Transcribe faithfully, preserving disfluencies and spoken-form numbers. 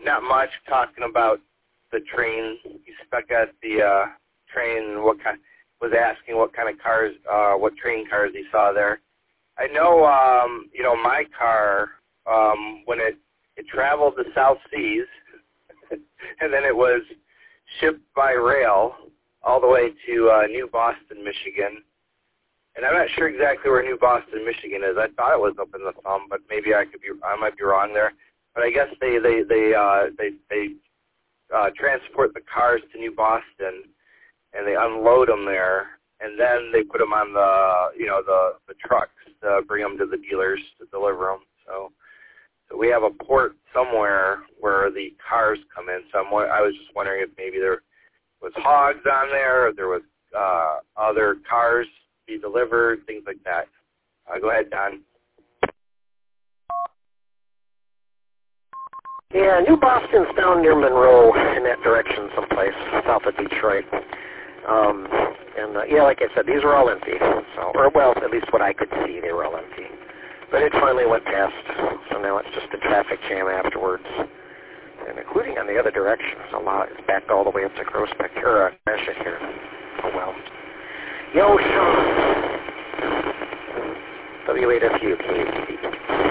not much. Talking about the train. You stuck at the uh, train. What kind? Was asking what kind of cars, uh, what train cars he saw there. I know, um, you know, my car um, when it it traveled the South Seas, and then it was shipped by rail all the way to uh, New Boston, Michigan. And I'm not sure exactly where New Boston, Michigan is. I thought it was up in the thumb, but maybe I could be, I might be wrong there. But I guess they they they uh, they they uh, transport the cars to New Boston, and they unload them there, and then they put them on the you know the the trucks to bring them to the dealers to deliver them. So, so we have a port somewhere where the cars come in. So I'm, I was just wondering if maybe there was hogs on there, or there was uh, other cars be delivered, things like that. Uh, go ahead, Don. Yeah, New Boston's down near Monroe in that direction someplace, south of Detroit. Um, and, uh, yeah, like I said, these were all empty. So, or, well, at least what I could see, they were all empty. But it finally went past, so now it's just a traffic jam afterwards. And including on the other direction, a lot. It's backed all the way up to Groesbeck, or uh, Gratiot here. Oh, well. Yo, Sean. W eight F U, K A T D.